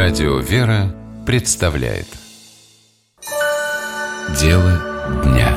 Радио «Вера» представляет Дело дня.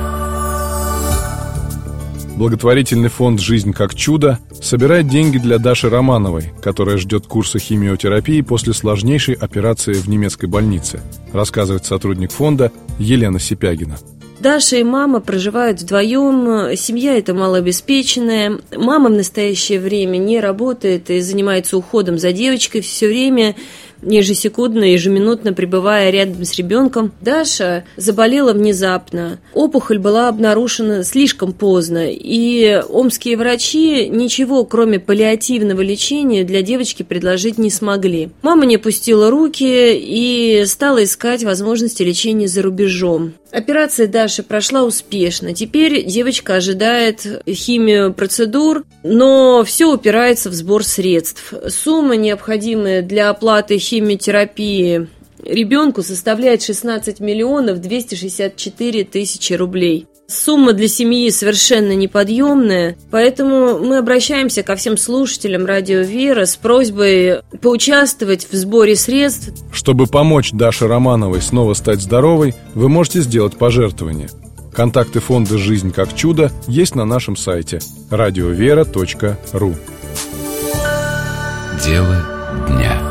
Благотворительный фонд «Жизнь как чудо» собирает деньги для Даши Романовой, которая ждет курса химиотерапии после сложнейшей операции в немецкой больнице, рассказывает сотрудник фонда Елена Сипягина. Даша и мама проживают вдвоем, семья эта малообеспеченная. Мама в настоящее время не работает и занимается уходом за девочкой все время, ежесекундно, ежеминутно пребывая рядом с ребенком. Даша заболела внезапно. Опухоль была обнаружена слишком поздно, и омские врачи ничего, кроме паллиативного лечения, для девочки предложить не смогли. Мама не опустила руки и стала искать возможности лечения за рубежом. Операция Даши прошла успешно. Теперь девочка ожидает химиопроцедур, но все упирается в сбор средств. Сумма, необходимая для оплаты химиотерапии ребенку, составляет 16 миллионов 264 тысячи рублей. Сумма для семьи совершенно неподъемная, поэтому мы обращаемся ко всем слушателям Радио «Вера» с просьбой поучаствовать в сборе средств. Чтобы помочь Даше Романовой снова стать здоровой, вы можете сделать пожертвование. Контакты фонда «Жизнь как чудо» есть на нашем сайте radiovera.ru. Дело дня.